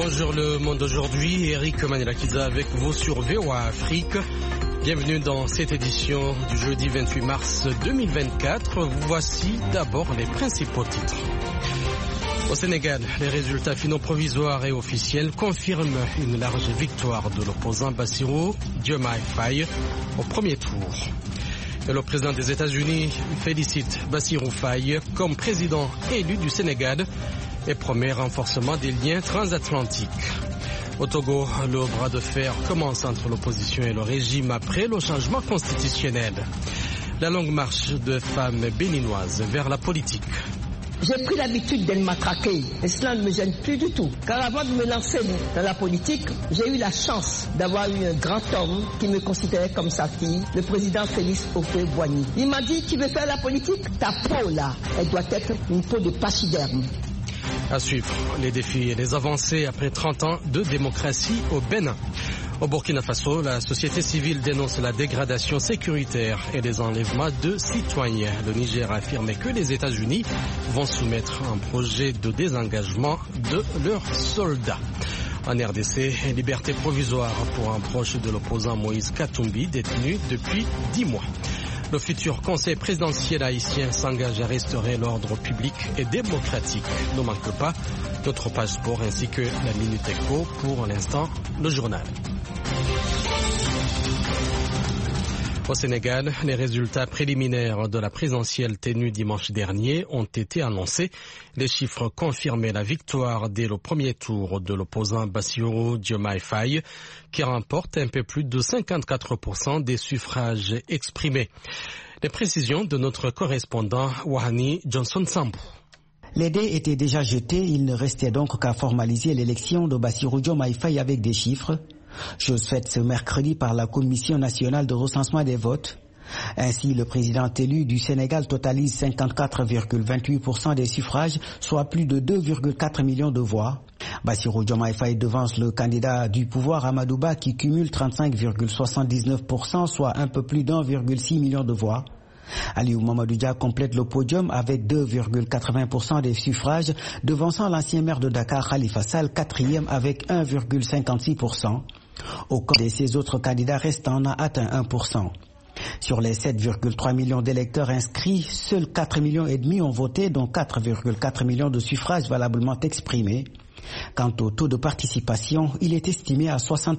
Bonjour le monde d'aujourd'hui, Eric Manilakiza avec vous sur VOA Afrique. Bienvenue dans cette édition du jeudi 28 mars 2024. Voici d'abord les principaux titres. Au Sénégal, les résultats finaux provisoires et officiels confirment une large victoire de l'opposant Bassirou Diomaye Faye au premier tour. Et le président des États-Unis félicite Bassirou Faye comme président élu du Sénégal et promet renforcement des liens transatlantiques. Au Togo, le bras de fer commence entre l'opposition et le régime après le changement constitutionnel. La longue marche de femmes béninoises vers la politique. J'ai pris l'habitude d'être matraquée et cela ne me gêne plus du tout. Car avant de me lancer dans la politique, j'ai eu la chance d'avoir eu un grand homme qui me considérait comme sa fille, le président Félix Houphouët-Boigny. Il m'a dit, tu veux faire la politique? Ta peau là, elle doit être une peau de pachyderme. À suivre, les défis et les avancées après 30 ans de démocratie au Bénin. Au Burkina Faso, la société civile dénonce la dégradation sécuritaire et les enlèvements de citoyens. Le Niger a affirmé que les États-Unis vont soumettre un projet de désengagement de leurs soldats. En RDC, liberté provisoire pour un proche de l'opposant Moïse Katumbi, détenu depuis 10 mois. Le futur conseil présidentiel haïtien s'engage à restaurer l'ordre public et démocratique. Ne manque pas notre page sport ainsi que la Minute Éco. Pour l'instant, le journal. Au Sénégal, les résultats préliminaires de la présidentielle tenue dimanche dernier ont été annoncés. Les chiffres confirmaient la victoire dès le premier tour de l'opposant Bassirou Diomaye Faye, qui remporte un peu plus de 54% des suffrages exprimés. Les précisions de notre correspondant Wahani Johnson-Sambou. Les dés étaient déjà jetés, il ne restait donc qu'à formaliser l'élection de Bassirou Diomaye Faye avec des chiffres. Chose faite ce mercredi par la Commission nationale de recensement des votes. Ainsi, le président élu du Sénégal totalise 54,28% des suffrages, soit plus de 2,4 millions de voix. Bassirou Diomaye Faye devance le candidat du pouvoir Amadou Ba qui cumule 35,79%, soit un peu plus d'1,6 million de voix. Aliou Mamadou Dia complète le podium avec 2,80% des suffrages, devançant l'ancien maire de Dakar Khalifa Sall, quatrième avec 1,56%. Aucun de ces autres candidats restants n'a atteint 1%. Sur les 7,3 millions d'électeurs inscrits, seuls 4,5 millions ont voté, dont 4,4 millions de suffrages valablement exprimés. Quant au taux de participation, il est estimé à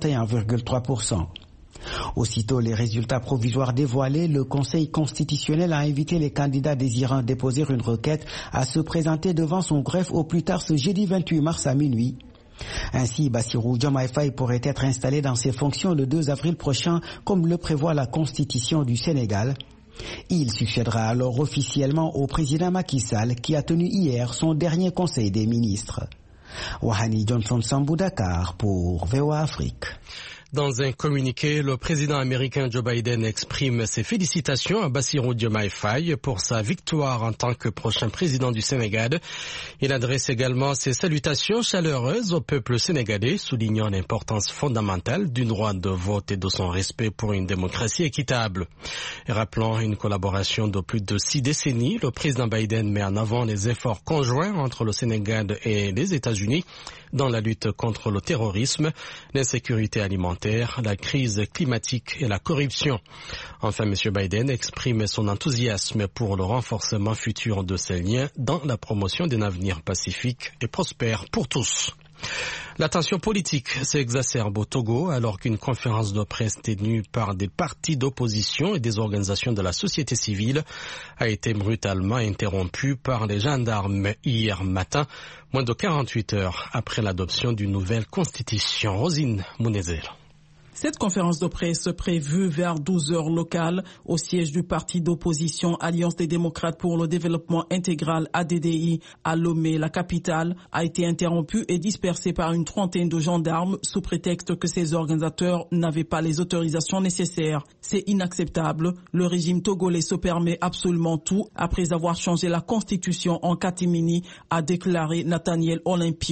61,3%. Aussitôt les résultats provisoires dévoilés, le Conseil constitutionnel a invité les candidats désirant déposer une requête à se présenter devant son greffe au plus tard ce jeudi 28 mars à minuit. Ainsi, Bassirou Diomaye Faye pourrait être installé dans ses fonctions le 2 avril prochain, comme le prévoit la Constitution du Sénégal. Il succédera alors officiellement au président Macky Sall qui a tenu hier son dernier Conseil des ministres. Wahani Johnson-Sambou, Dakar pour VOA Afrique. Dans un communiqué, le président américain Joe Biden exprime ses félicitations à Bassirou Diomaye Faye pour sa victoire en tant que prochain président du Sénégal. Il adresse également ses salutations chaleureuses au peuple sénégalais, soulignant l'importance fondamentale du droit de vote et de son respect pour une démocratie équitable. Et rappelant une collaboration de plus de 6 décennies, le président Biden met en avant les efforts conjoints entre le Sénégal et les États-Unis dans la lutte contre le terrorisme, l'insécurité alimentaire, la crise climatique et la corruption. Enfin, M. Biden exprime son enthousiasme pour le renforcement futur de ces liens dans la promotion d'un avenir pacifique et prospère pour tous. La tension politique s'exacerbe au Togo alors qu'une conférence de presse tenue par des partis d'opposition et des organisations de la société civile a été brutalement interrompue par les gendarmes hier matin, moins de 48 heures après l'adoption d'une nouvelle constitution. Rosine Mounezel. Cette conférence de presse prévue vers 12 heures locales au siège du parti d'opposition Alliance des démocrates pour le développement intégral ADDI à Lomé, la capitale, a été interrompue et dispersée par une trentaine de gendarmes sous prétexte que ses organisateurs n'avaient pas les autorisations nécessaires. C'est inacceptable. Le régime togolais se permet absolument tout après avoir changé la constitution en catimini, a déclaré Nathaniel Olympio,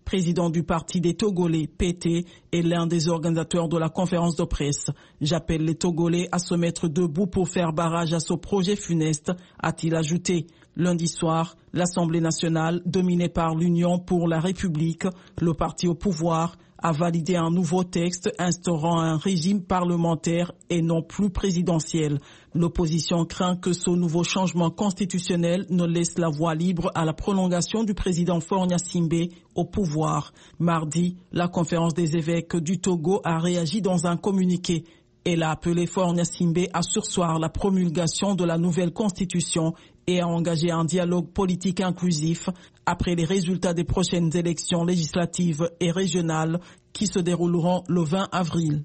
président du parti des Togolais, PT, est l'un des organisateurs de la conférence de presse. J'appelle les Togolais à se mettre debout pour faire barrage à ce projet funeste, a-t-il ajouté. Lundi soir, l'Assemblée nationale, dominée par l'Union pour la République, le parti au pouvoir, a validé un nouveau texte instaurant un régime parlementaire et non plus présidentiel. L'opposition craint que ce nouveau changement constitutionnel ne laisse la voie libre à la prolongation du président Faure Gnassingbé au pouvoir. Mardi, la conférence des évêques du Togo a réagi dans un communiqué. Elle a appelé Faure Gnassingbé à surseoir la promulgation de la nouvelle constitution et a engagé un dialogue politique inclusif après les résultats des prochaines élections législatives et régionales qui se dérouleront le 20 avril.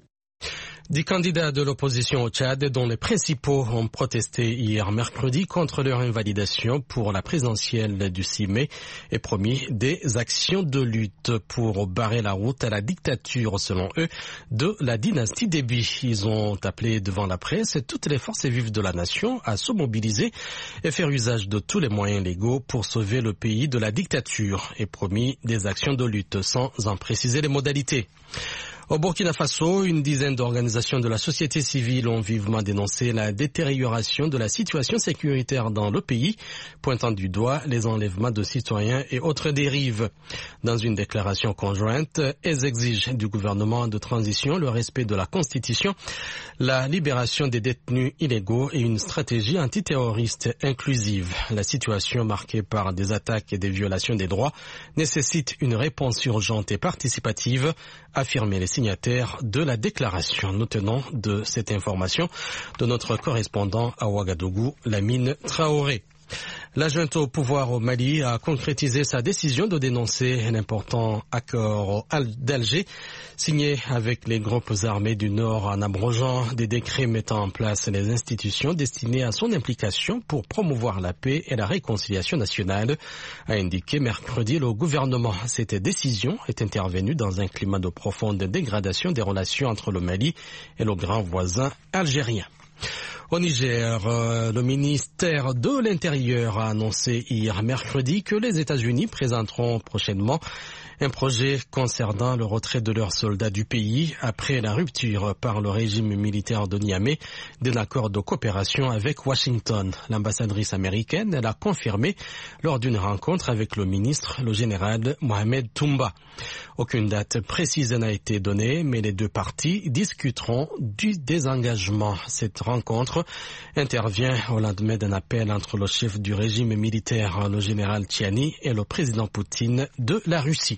10 candidats de l'opposition au Tchad, dont les principaux ont protesté hier mercredi contre leur invalidation pour la présidentielle du 6 mai et promis des actions de lutte pour barrer la route à la dictature, selon eux, de la dynastie Déby. Ils ont appelé devant la presse toutes les forces vives de la nation à se mobiliser et faire usage de tous les moyens légaux pour sauver le pays de la dictature et promis des actions de lutte sans en préciser les modalités. Au Burkina Faso, une dizaine d'organisations de la société civile ont vivement dénoncé la détérioration de la situation sécuritaire dans le pays, pointant du doigt les enlèvements de citoyens et autres dérives. Dans une déclaration conjointe, elles exigent du gouvernement de transition le respect de la Constitution, la libération des détenus illégaux et une stratégie antiterroriste inclusive. La situation marquée par des attaques et des violations des droits nécessite une réponse urgente et participative, affirmaient les signataires de la déclaration. Nous tenons de cette information de notre correspondant à Ouagadougou, Lamine Traoré. La junte au pouvoir au Mali a concrétisé sa décision de dénoncer l'important accord d'Alger signé avec les groupes armés du Nord en abrogeant des décrets mettant en place les institutions destinées à son implication pour promouvoir la paix et la réconciliation nationale, a indiqué mercredi le gouvernement. Cette décision est intervenue dans un climat de profonde dégradation des relations entre le Mali et le grand voisin algérien. Au Niger, le ministère de l'Intérieur a annoncé hier mercredi que les États-Unis présenteront prochainement un projet concernant le retrait de leurs soldats du pays après la rupture par le régime militaire de Niamey d'un accord de coopération avec Washington. L'ambassadrice américaine l'a confirmé lors d'une rencontre avec le ministre, le général Mohamed Toumba. Aucune date précise n'a été donnée, mais les deux parties discuteront du désengagement. Cette rencontre intervient au lendemain d'un appel entre le chef du régime militaire, le général Tiani, et le président Poutine de la Russie.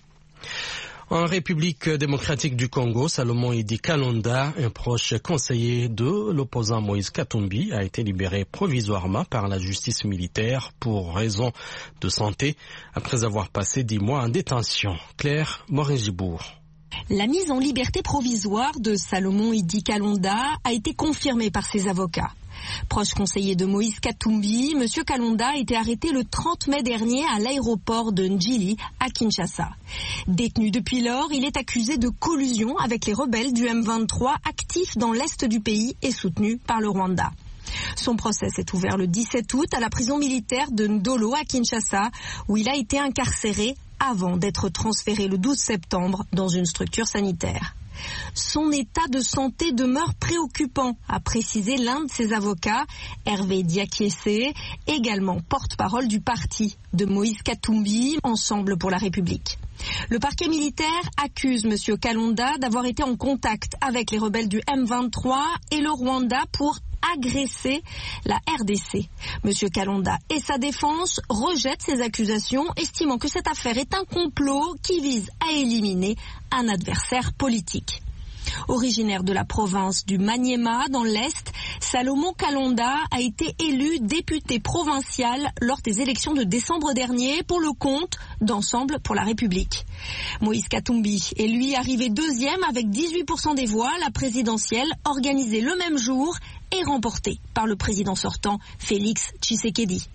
En République démocratique du Congo, Salomon Idi Kalonda, un proche conseiller de l'opposant Moïse Katumbi, a été libéré provisoirement par la justice militaire pour raison de santé, après avoir passé 10 mois en détention. Claire Morin-Gibourg. La mise en liberté provisoire de Salomon Idi Kalonda a été confirmée par ses avocats. Proche conseiller de Moïse Katumbi, M. Kalonda a été arrêté le 30 mai dernier à l'aéroport de Ndjili à Kinshasa. Détenu depuis lors, il est accusé de collusion avec les rebelles du M23 actifs dans l'est du pays et soutenus par le Rwanda. Son procès s'est ouvert le 17 août à la prison militaire de Ndolo à Kinshasa, où il a été incarcéré avant d'être transféré le 12 septembre dans une structure sanitaire. Son état de santé demeure préoccupant, a précisé l'un de ses avocats, Hervé Diakiese, également porte-parole du parti de Moïse Katumbi, Ensemble pour la République. Le parquet militaire accuse M. Kalonda d'avoir été en contact avec les rebelles du M23 et le Rwanda pour agresser la RDC. M. Kalonda et sa défense rejettent ces accusations, estimant que cette affaire est un complot qui vise à éliminer un adversaire politique. Originaire de la province du Maniema dans l'Est, Salomon Kalonda a été élu député provincial lors des élections de décembre dernier pour le compte d'Ensemble pour la République. Moïse Katumbi est lui arrivé deuxième avec 18% des voix, la présidentielle organisée le même jour et remportée par le président sortant Félix Tshisekedi.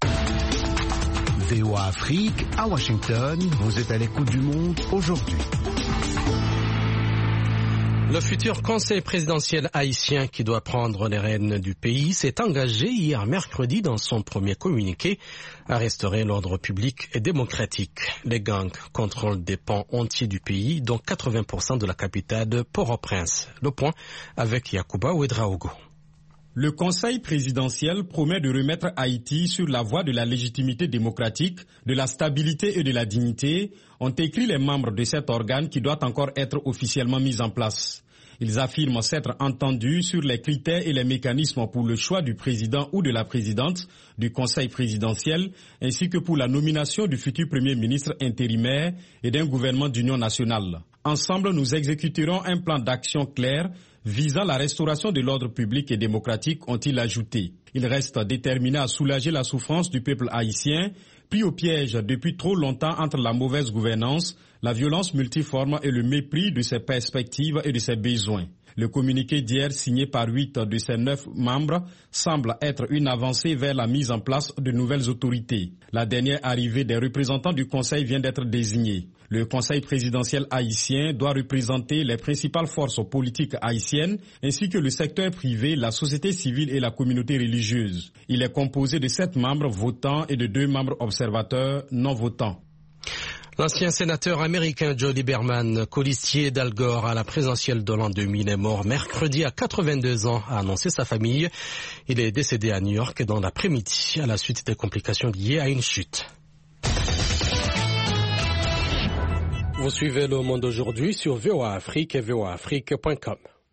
VOA Afrique à Washington, vous êtes à l'écoute du monde aujourd'hui. Le futur conseil présidentiel haïtien qui doit prendre les rênes du pays s'est engagé hier mercredi dans son premier communiqué à restaurer l'ordre public et démocratique. Les gangs contrôlent des pans entiers du pays, dont 80% de la capitale de Port-au-Prince. Le point avec Yacouba Ouedraogo. Le conseil présidentiel promet de remettre Haïti sur la voie de la légitimité démocratique, de la stabilité et de la dignité, ont écrit les membres de cet organe qui doit encore être officiellement mis en place. Ils affirment s'être entendus sur les critères et les mécanismes pour le choix du président ou de la présidente du conseil présidentiel, ainsi que pour la nomination du futur premier ministre intérimaire et d'un gouvernement d'union nationale. Ensemble, nous exécuterons un plan d'action clair visant la restauration de l'ordre public et démocratique, ont-ils ajouté. Ils restent déterminés à soulager la souffrance du peuple haïtien, pris au piège depuis trop longtemps entre la mauvaise gouvernance, la violence multiforme et le mépris de ses perspectives et de ses besoins. Le communiqué d'hier, signé par 8 de ses 9 membres, semble être une avancée vers la mise en place de nouvelles autorités. La dernière arrivée des représentants du Conseil vient d'être désignée. Le Conseil présidentiel haïtien doit représenter les principales forces politiques haïtiennes, ainsi que le secteur privé, la société civile et la communauté religieuse. Il est composé de 7 membres votants et de 2 membres observateurs non votants. L'ancien sénateur américain Joe Lieberman, colistier d'Al Gore à la présidentielle de l'an 2000, est mort mercredi à 82 ans, a annoncé sa famille. Il est décédé à New York dans l'après-midi à la suite des complications liées à une chute. Vous suivez Le Monde aujourd'hui sur VOA Afrique et voaafrique.com.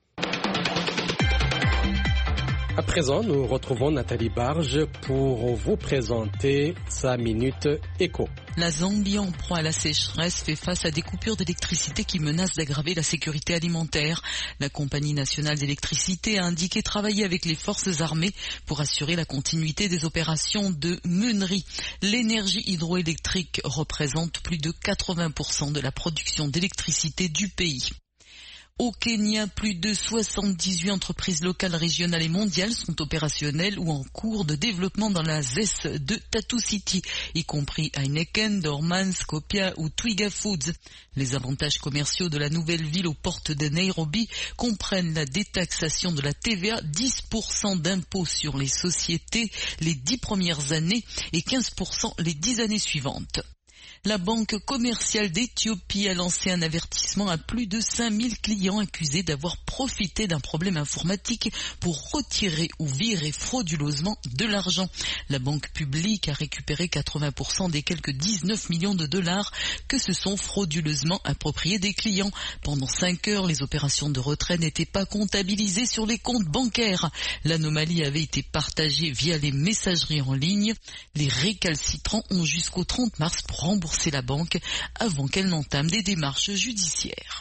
À présent, nous retrouvons Nathalie Barge pour vous présenter sa Minute Éco. La Zambie, en proie à la sécheresse, fait face à des coupures d'électricité qui menacent d'aggraver la sécurité alimentaire. La compagnie nationale d'électricité a indiqué travailler avec les forces armées pour assurer la continuité des opérations de meunerie. L'énergie hydroélectrique représente plus de 80% de la production d'électricité du pays. Au Kenya, plus de 78 entreprises locales, régionales et mondiales sont opérationnelles ou en cours de développement dans la ZES de Tatu City, y compris Heineken, Dorman, Scopia ou Twiga Foods. Les avantages commerciaux de la nouvelle ville aux portes de Nairobi comprennent la détaxation de la TVA, 10% d'impôts sur les sociétés les 10 premières années et 15% les 10 années suivantes. La Banque commerciale d'Éthiopie a lancé un avertissement à plus de 5000 clients accusés d'avoir profité d'un problème informatique pour retirer ou virer frauduleusement de l'argent. La banque publique a récupéré 80% des quelques 19 millions de dollars que se sont frauduleusement appropriés des clients. Pendant 5 heures, les opérations de retrait n'étaient pas comptabilisées sur les comptes bancaires. L'anomalie avait été partagée via les messageries en ligne. Les récalcitrants ont jusqu'au 30 mars pour rembourser la banque avant qu'elle n'entame des démarches judiciaires.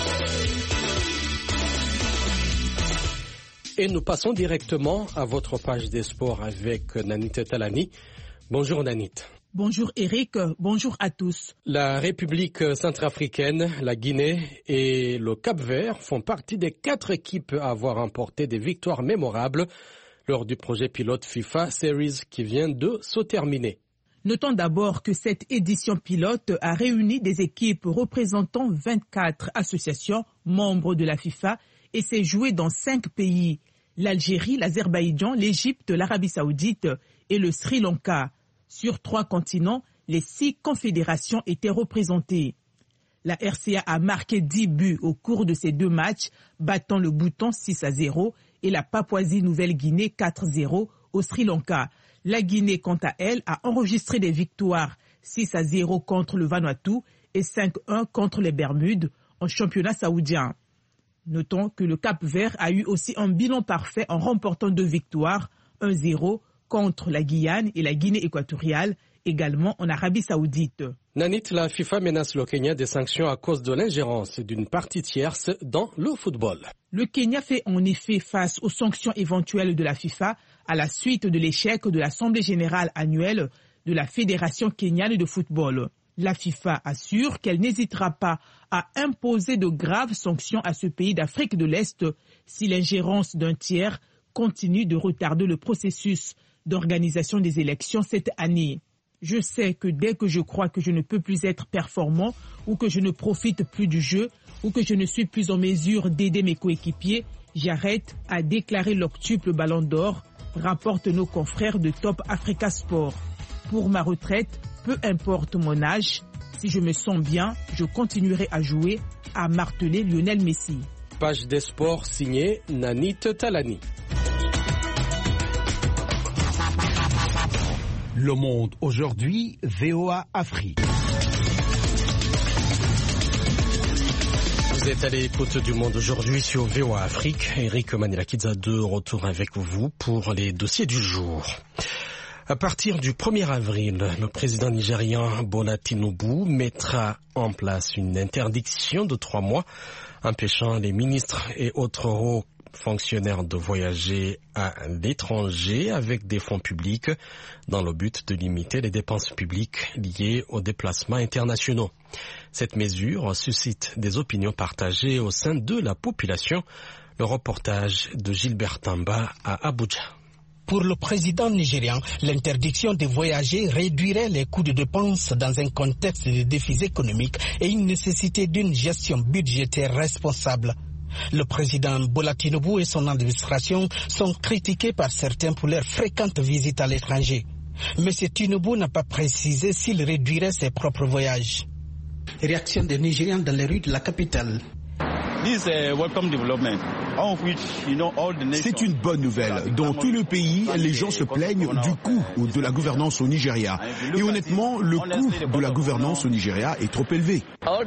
Et nous passons directement à votre page des sports avec Nanit Talani. Bonjour Nanit. Bonjour Eric, bonjour à tous. La République centrafricaine, la Guinée et le Cap-Vert font partie des 4 équipes à avoir remporté des victoires mémorables lors du projet pilote FIFA Series qui vient de se terminer. Notons d'abord que cette édition pilote a réuni des équipes représentant 24 associations membres de la FIFA et s'est jouée dans 5 pays, l'Algérie, l'Azerbaïdjan, l'Égypte, l'Arabie Saoudite et le Sri Lanka. Sur 3 continents, les 6 confédérations étaient représentées. La RCA a marqué 10 buts au cours de ces 2 matchs, battant le Bhoutan 6-0 et la Papouasie-Nouvelle-Guinée 4-0 au Sri Lanka. La Guinée, quant à elle, a enregistré des victoires 6-0 contre le Vanuatu et 5-1 contre les Bermudes en championnat saoudien. Notons que le Cap-Vert a eu aussi un bilan parfait en remportant 2 victoires, 1-0 contre la Guyane et la Guinée équatoriale, également en Arabie Saoudite. Nanit, la FIFA menace le Kenya des sanctions à cause de l'ingérence d'une partie tierce dans le football. Le Kenya fait en effet face aux sanctions éventuelles de la FIFA à la suite de l'échec de l'Assemblée générale annuelle de la Fédération kenyane de football. La FIFA assure qu'elle n'hésitera pas à imposer de graves sanctions à ce pays d'Afrique de l'Est si l'ingérence d'un tiers continue de retarder le processus d'organisation des élections cette année. Je sais que dès que je crois que je ne peux plus être performant ou que je ne profite plus du jeu ou que je ne suis plus en mesure d'aider mes coéquipiers, j'arrête, a déclaré l'octuple Ballon d'Or, rapportent nos confrères de Top Africa Sport. Pour ma retraite, peu importe mon âge, si je me sens bien, je continuerai à jouer, a martelé Lionel Messi. Page des sports signée Nanit Talani. Le Monde aujourd'hui, VOA Afrique. Vous êtes à l'écoute du Monde aujourd'hui sur VOA Afrique. Eric Manilakidza de retour avec vous pour les dossiers du jour. À partir du 1er avril, le président nigérian Bola Tinubu mettra en place une interdiction de 3 mois empêchant les ministres et autres hauts fonctionnaires de voyager à l'étranger avec des fonds publics dans le but de limiter les dépenses publiques liées aux déplacements internationaux. Cette mesure suscite des opinions partagées au sein de la population. Le reportage de Gilbert Tamba à Abuja. Pour le président nigérian, l'interdiction de voyager réduirait les coûts de dépenses dans un contexte de défis économiques et une nécessité d'une gestion budgétaire responsable. Le président Bola Tinubu et son administration sont critiqués par certains pour leurs fréquentes visites à l'étranger. M. Tinubu n'a pas précisé s'il réduirait ses propres voyages. Réaction des Nigérians dans les rues de la capitale. C'est une bonne nouvelle. Dans tout le pays, les gens se plaignent du coût de la gouvernance au Nigeria. Et honnêtement, le coût de la gouvernance au Nigeria est trop élevé.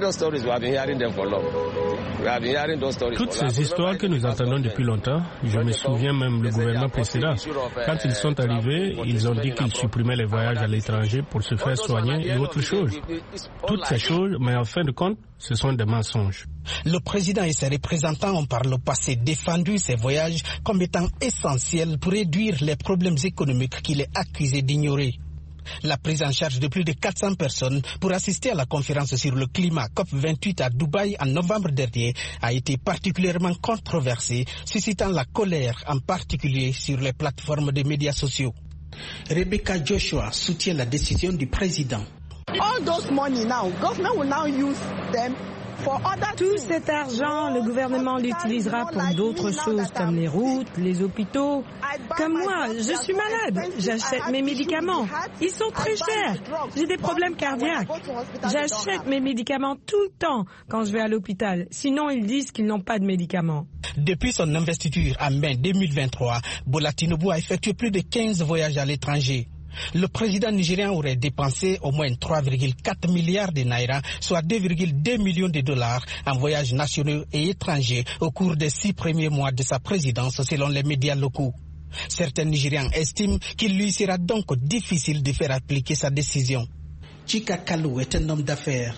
Toutes ces histoires que nous entendons depuis longtemps, je me souviens même le gouvernement précédent. Quand ils sont arrivés, ils ont dit qu'ils supprimaient les voyages à l'étranger pour se faire soigner et autre chose. Toutes ces choses, mais en fin de compte, ce sont des mensonges. Le président et ses représentants ont par le passé défendu ces voyages comme étant essentiels pour réduire les problèmes économiques qu'il est accusé d'ignorer. La prise en charge de plus de 400 personnes pour assister à la conférence sur le climat COP28 à Dubaï en novembre dernier a été particulièrement controversée, suscitant la colère en particulier sur les plateformes de médias sociaux. Rebecca Joshua soutient la décision du président. Tout cet argent, le gouvernement l'utilisera pour d'autres choses comme les routes, les hôpitaux. Comme moi, je suis malade, j'achète mes médicaments. Ils sont très chers. J'ai des problèmes cardiaques. J'achète mes médicaments tout le temps quand je vais à l'hôpital. Sinon, ils disent qu'ils n'ont pas de médicaments. Depuis son investiture en mai 2023, Bola Tinubu a effectué plus de 15 voyages à l'étranger. Le président nigérien aurait dépensé au moins 3,4 milliards de naira, soit 2,2 millions de dollars en voyages nationaux et étrangers au cours des 6 premiers mois de sa présidence selon les médias locaux. Certains Nigérians estiment qu'il lui sera donc difficile de faire appliquer sa décision. Chika Kalou est un homme d'affaires.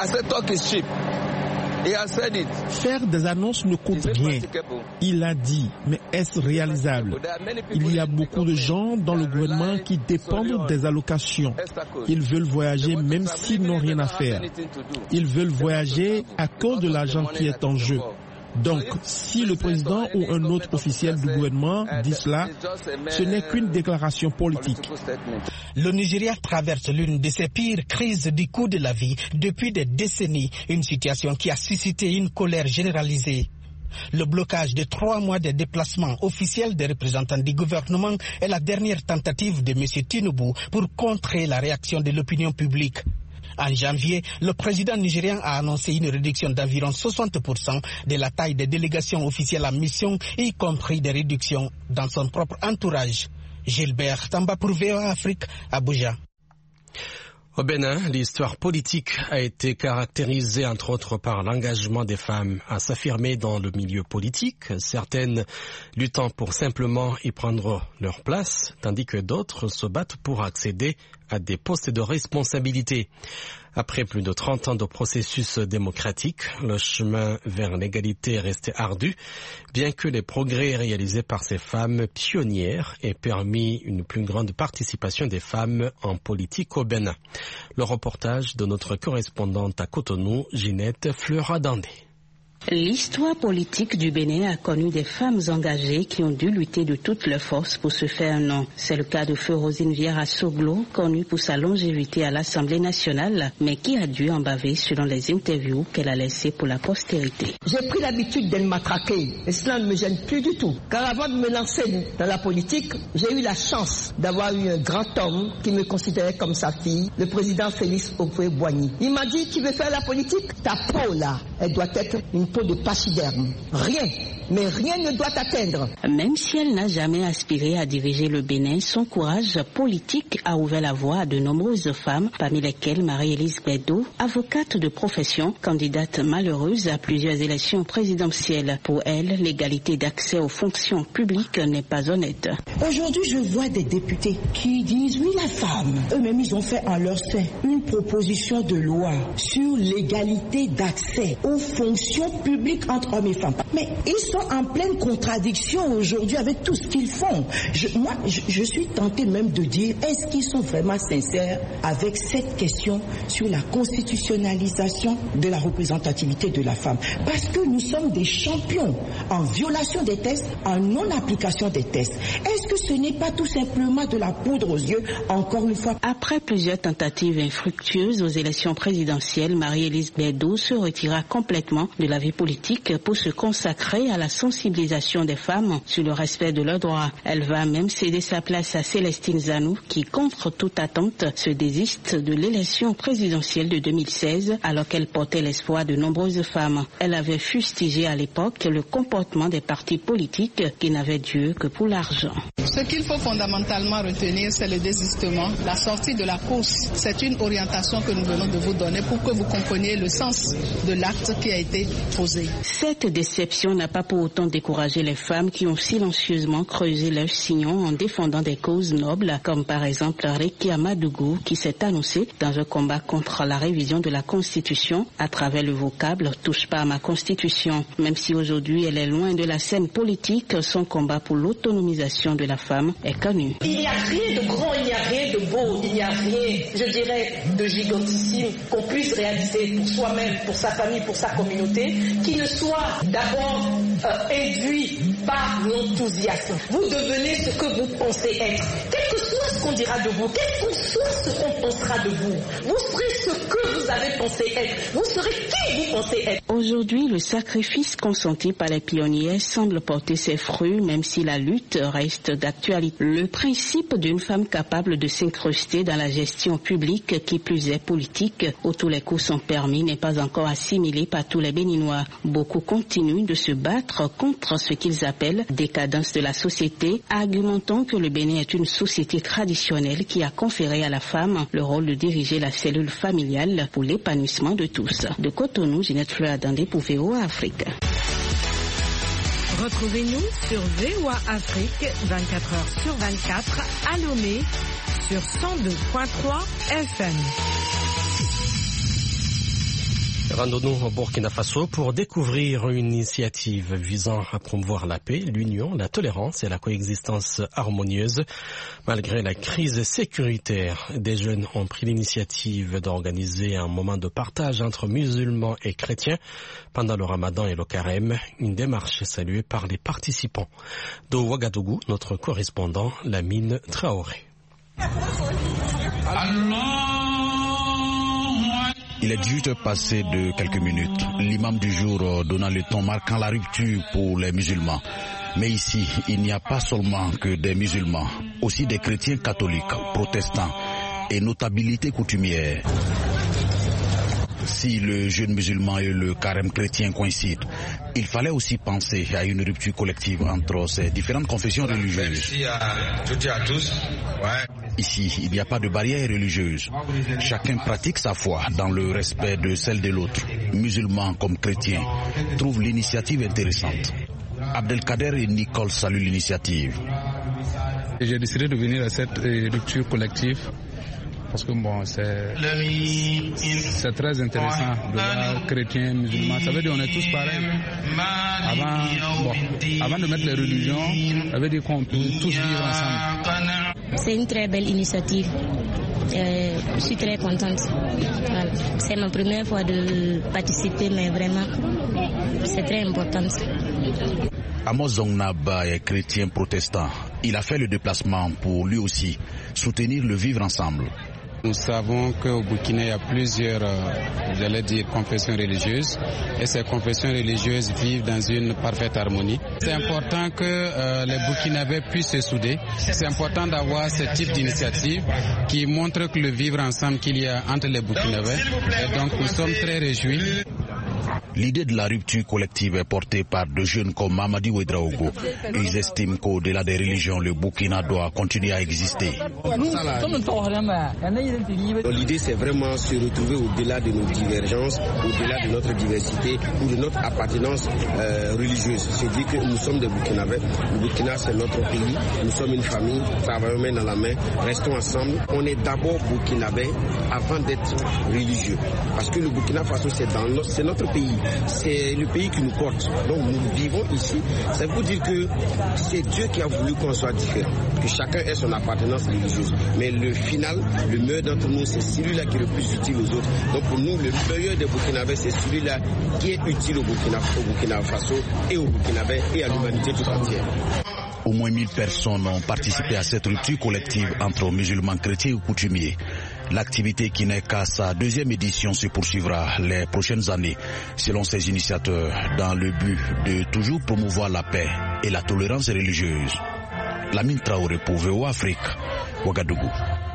Faire des annonces ne coûte rien. Il a dit, mais est-ce réalisable? Il y a beaucoup de gens dans le gouvernement qui dépendent des allocations. Ils veulent voyager même s'ils n'ont rien à faire. Ils veulent voyager à cause de l'argent qui est en jeu. Donc, si le président ou un autre officiel du gouvernement dit cela, ce n'est qu'une déclaration politique. Le Nigeria traverse l'une de ses pires crises du coût de la vie depuis des décennies, une situation qui a suscité une colère généralisée. Le blocage de 3 mois de déplacements officiels des représentants du gouvernement est la dernière tentative de M. Tinubu pour contrer la réaction de l'opinion publique. En janvier, le président nigérian a annoncé une réduction d'environ 60% de la taille des délégations officielles en mission, y compris des réductions dans son propre entourage. Gilbert Tamba pour VOA Afrique, Abuja. Au Bénin, l'histoire politique a été caractérisée entre autres par l'engagement des femmes à s'affirmer dans le milieu politique, certaines luttant pour simplement y prendre leur place, tandis que d'autres se battent pour accéder à des postes de responsabilité. Après plus de 30 ans de processus démocratique, le chemin vers l'égalité est resté ardu, bien que les progrès réalisés par ces femmes pionnières aient permis une plus grande participation des femmes en politique au Bénin. Le reportage de notre correspondante à Cotonou, Ginette Fleuradandé. L'histoire politique du Bénin a connu des femmes engagées qui ont dû lutter de toutes leurs forces pour se faire un nom. C'est le cas de feu Rosine Vieira Soglo, connue pour sa longévité à l'Assemblée nationale, mais qui a dû en baver selon les interviews qu'elle a laissées pour la postérité. J'ai pris l'habitude d'être matraquée et cela ne me gêne plus du tout. Car avant de me lancer dans la politique, j'ai eu la chance d'avoir eu un grand homme qui me considérait comme sa fille, le président Félix Houphouët-Boigny. Il m'a dit, tu veux faire la politique? Ta peau là, elle doit être une peau de pachyderme. Rien. Mais rien ne doit t'atteindre. Même si elle n'a jamais aspiré à diriger le Bénin, son courage politique a ouvert la voie à de nombreuses femmes, parmi lesquelles Marie-Élise Bédot, avocate de profession, candidate malheureuse à plusieurs élections présidentielles. Pour elle, l'égalité d'accès aux fonctions publiques n'est pas honnête. Aujourd'hui, je vois des députés qui disent oui, la femme. Eux-mêmes, ils ont fait en leur sein une proposition de loi sur l'égalité d'accès aux fonctions publiques entre hommes et femmes. Mais ils sont en pleine contradiction aujourd'hui avec tout ce qu'ils font. Je suis tentée même de dire, est-ce qu'ils sont vraiment sincères avec cette question sur la constitutionnalisation de la représentativité de la femme? Parce que nous sommes des champions en violation des textes, en non-application des textes. Est-ce que ce n'est pas tout simplement de la poudre aux yeux, encore une fois? Après plusieurs tentatives infructueuses aux élections présidentielles, Marie-Élise Bédot se retira complètement de la vie politique pour se consacrer à la sensibilisation des femmes sur le respect de leurs droits. Elle va même céder sa place à Célestine Zanou qui, contre toute attente, se désiste de l'élection présidentielle de 2016 alors qu'elle portait l'espoir de nombreuses femmes. Elle avait fustigé à l'époque le comportement des partis politiques qui n'avaient Dieu que pour l'argent. Ce qu'il faut fondamentalement retenir, c'est le désistement, la sortie de la course. C'est une orientation que nous venons de vous donner pour que vous compreniez le sens de l'acte qui a été posé. Cette déception n'a pas pour autant découragé les femmes qui ont silencieusement creusé leur sillon en défendant des causes nobles, comme par exemple Rekia Madougou qui s'est annoncée dans un combat contre la révision de la Constitution à travers le vocable « touche pas à ma Constitution ». Même si aujourd'hui elle est loin de la scène politique, son combat pour l'autonomisation de la femme est connu. Il n'y a rien de grand, il n'y a rien de beau, il n'y a rien, je dirais, de gigantissime qu'on puisse réaliser pour soi-même, pour sa famille, pour sa communauté, qui ne soit d'abord induit par l'enthousiasme. Vous devenez ce que vous pensez être. Quel que soit ce qu'on dira de vous, quel que soit ce qu'on pensera de vous, vous serez ce que vous avez pensé être. Vous serez qui vous pensez être. Aujourd'hui, le sacrifice consenti par les pionniers semble porter ses fruits, même si la lutte reste d'actualité. Le principe d'une femme capable de s'incruster dans la gestion publique, qui plus est politique, où tous les coups sont permis, n'est pas encore assimilé par tous les Béninois. Beaucoup continuent de se battre contre ce qu'ils appellent décadence de la société, argumentant que le Bénin est une société traditionnelle qui a conféré à la femme le rôle de diriger la cellule familiale pour l'épanouissement de tous. De Cotonou, Ginette Fleur-Adandé pour VOA Afrique. Retrouvez-nous sur VOA Afrique 24h/24 à Lomé sur 102.3 FM. Rendons-nous au Burkina Faso pour découvrir une initiative visant à promouvoir la paix, l'union, la tolérance et la coexistence harmonieuse. Malgré la crise sécuritaire, des jeunes ont pris l'initiative d'organiser un moment de partage entre musulmans et chrétiens pendant le Ramadan et le Carême, une démarche saluée par les participants. De Ouagadougou, notre correspondant Lamine Traoré. Il est 18 heures passées de quelques minutes. L'imam du jour donnant le ton marquant la rupture pour les musulmans. Mais ici, il n'y a pas seulement que des musulmans, aussi des chrétiens catholiques, protestants et notabilités coutumières. Si le jeûne musulman et le carême chrétien coïncident, il fallait aussi penser à une rupture collective entre ces différentes confessions religieuses. Merci à toutes et à tous. Ici, il n'y a pas de barrière religieuse. Chacun pratique sa foi dans le respect de celle de l'autre. Musulmans comme chrétiens trouvent l'initiative intéressante. Abdelkader et Nicole saluent l'initiative. J'ai décidé de venir à cette rupture collective parce que c'est très intéressant de voir chrétiens, musulmans. Ça veut dire qu'on est tous pareils. Avant de mettre les religions, ça veut dire qu'on peut tous vivre ensemble. C'est une très belle initiative Je suis très contente. Voilà. C'est ma première fois de participer, mais vraiment, c'est très important. Amos Zongnaba est chrétien protestant. Il a fait le déplacement pour lui aussi soutenir le vivre ensemble. Nous savons qu'au Burkina, il y a plusieurs, confessions religieuses et ces confessions religieuses vivent dans une parfaite harmonie. C'est important que les Burkinabés puissent se souder. C'est important d'avoir ce type d'initiative qui montre que le vivre ensemble qu'il y a entre les Burkinabés. Et donc nous sommes très réjouis. L'idée de la rupture collective est portée par de jeunes comme Mamadi Ouedraogo. Ils estiment qu'au-delà des religions, le Burkina doit continuer à exister. L'idée, c'est vraiment se retrouver au-delà de nos divergences, au-delà de notre diversité ou de notre appartenance religieuse. C'est dire que nous sommes des Burkinabés. Le Burkina, c'est notre pays. Nous sommes une famille. Travaillons main dans la main. Restons ensemble. On est d'abord Burkinabés avant d'être religieux. Parce que le Burkina Faso, c'est notre pays. C'est le pays qui nous porte. Donc nous vivons ici. Ça veut dire que c'est Dieu qui a voulu qu'on soit différents, que chacun ait son appartenance religieuse. Mais le final, le meilleur d'entre nous, c'est celui-là qui est le plus utile aux autres. Donc pour nous, le meilleur des Burkinabés, c'est celui-là qui est utile au Burkina Faso et aux Burkinabés et à l'humanité tout entière. Au moins 1000 personnes ont participé à cette rupture collective entre musulmans, chrétiens et coutumiers. L'activité qui n'est qu'à sa deuxième édition se poursuivra les prochaines années, selon ses initiateurs, dans le but de toujours promouvoir la paix et la tolérance religieuse. Lamine Traoré pour VOA Afrique, Ouagadougou.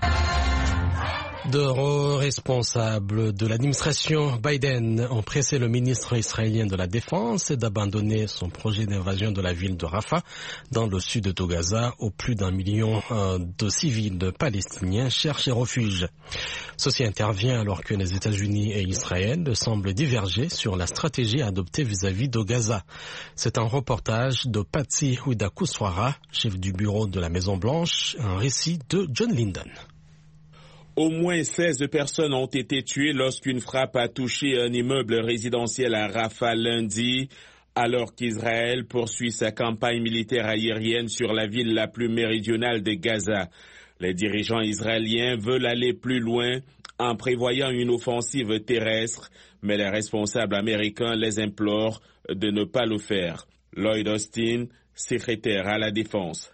De hauts responsables de l'administration Biden ont pressé le ministre israélien de la Défense d'abandonner son projet d'invasion de la ville de Rafah dans le sud de Gaza où plus d'1 million de civils palestiniens cherchent refuge. Ceci intervient alors que les États-Unis et Israël semblent diverger sur la stratégie adoptée vis-à-vis de Gaza. C'est un reportage de Patsy Ouida-Kouswara, chef du bureau de la Maison-Blanche, un récit de John Linden. Au moins 16 personnes ont été tuées lorsqu'une frappe a touché un immeuble résidentiel à Rafah lundi, alors qu'Israël poursuit sa campagne militaire aérienne sur la ville la plus méridionale de Gaza. Les dirigeants israéliens veulent aller plus loin en prévoyant une offensive terrestre, mais les responsables américains les implorent de ne pas le faire. Lloyd Austin, secrétaire à la Défense.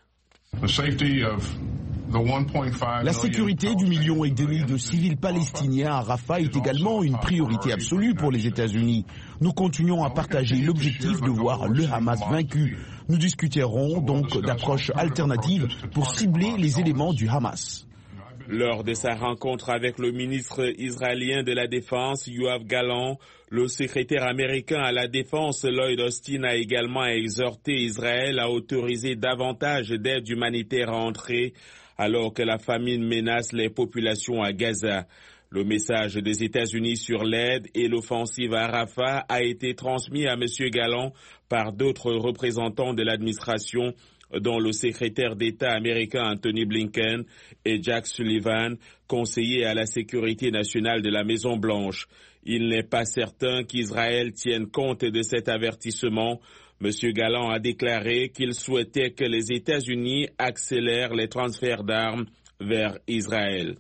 La sécurité du 1,5 million de civils palestiniens à Rafah est également une priorité absolue pour les États-Unis. Nous continuons à partager l'objectif de voir le Hamas vaincu. Nous discuterons donc d'approches alternatives pour cibler les éléments du Hamas. Lors de sa rencontre avec le ministre israélien de la Défense, Yoav Gallant, le secrétaire américain à la Défense, Lloyd Austin, a également exhorté Israël à autoriser davantage d'aide humanitaire à entrer alors que la famine menace les populations à Gaza. Le message des États-Unis sur l'aide et l'offensive à Rafah a été transmis à M. Gallant par d'autres représentants de l'administration, dont le secrétaire d'État américain Anthony Blinken et Jack Sullivan, conseiller à la sécurité nationale de la Maison-Blanche. Il n'est pas certain qu'Israël tienne compte de cet avertissement. M. Gallant a déclaré qu'il souhaitait que les États-Unis accélèrent les transferts d'armes vers Israël.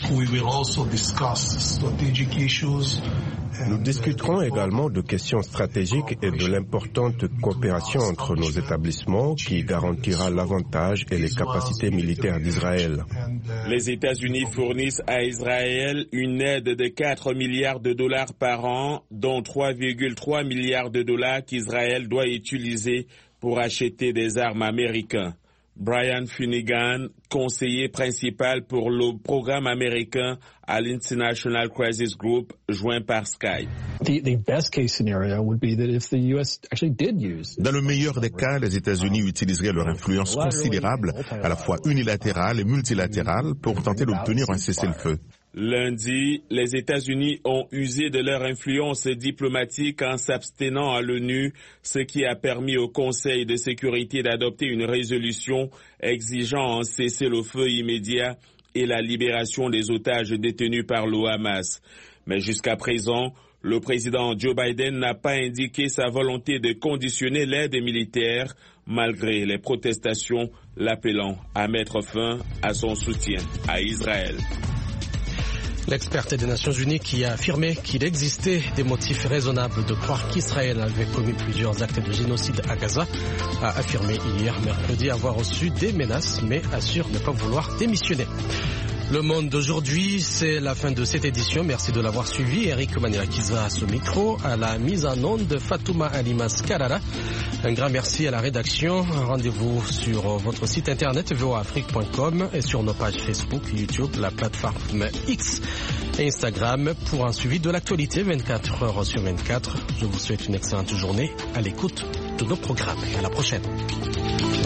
Nous discuterons également de questions stratégiques et de l'importante coopération entre nos établissements qui garantira l'avantage et les capacités militaires d'Israël. Les États-Unis fournissent à Israël une aide de 4 milliards de dollars par an, dont 3,3 milliards de dollars qu'Israël doit utiliser pour acheter des armes américaines. Brian Finnegan, conseiller principal pour le programme américain à l'International Crisis Group, joint par Skype. Dans le meilleur des cas, les États-Unis utiliseraient leur influence considérable, à la fois unilatérale et multilatérale, pour tenter d'obtenir un cessez-le-feu. Lundi, les États-Unis ont usé de leur influence diplomatique en s'abstenant à l'ONU, ce qui a permis au Conseil de sécurité d'adopter une résolution exigeant un cessez-le-feu immédiat et la libération des otages détenus par le Hamas. Mais jusqu'à présent, le président Joe Biden n'a pas indiqué sa volonté de conditionner l'aide militaire, malgré les protestations l'appelant à mettre fin à son soutien à Israël. L'experte des Nations Unies qui a affirmé qu'il existait des motifs raisonnables de croire qu'Israël avait commis plusieurs actes de génocide à Gaza a affirmé hier mercredi avoir reçu des menaces mais assure ne pas vouloir démissionner. Le Monde d'aujourd'hui, c'est la fin de cette édition. Merci de l'avoir suivi. Eric Maniakiza à ce micro, à la mise en onde de Fatouma Alimas Karara. Un grand merci à la rédaction. Rendez-vous sur votre site internet voaafrique.com et sur nos pages Facebook, YouTube, la plateforme X et Instagram pour un suivi de l'actualité 24 heures sur 24. Je vous souhaite une excellente journée à l'écoute de nos programmes. À la prochaine.